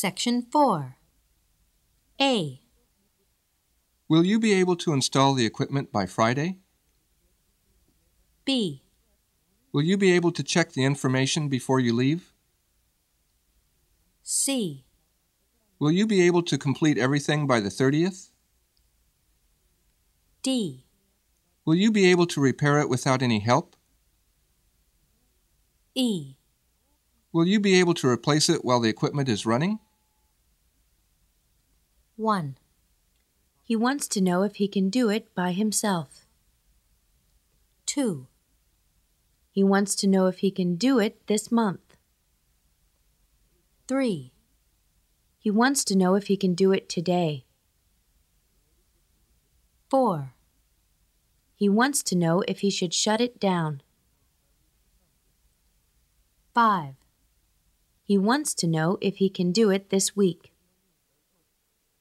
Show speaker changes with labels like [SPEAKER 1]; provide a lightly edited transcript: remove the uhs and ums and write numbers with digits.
[SPEAKER 1] Section 4. A.
[SPEAKER 2] Will you be able to install the equipment by Friday?
[SPEAKER 1] B.
[SPEAKER 2] Will you be able to check the information before you leave?
[SPEAKER 1] C.
[SPEAKER 2] Will you be able to complete everything by the 30th?
[SPEAKER 1] D.
[SPEAKER 2] Will you be able to repair it without any help?
[SPEAKER 1] E.
[SPEAKER 2] Will you be able to replace it while the equipment is running?
[SPEAKER 1] 1. He wants to know if he can do it by himself. 2. He wants to know if he can do it this month. 3. He wants to know if he can do it today. 4. He wants to know if he should shut it down. 5. He wants to know if he can do it this week.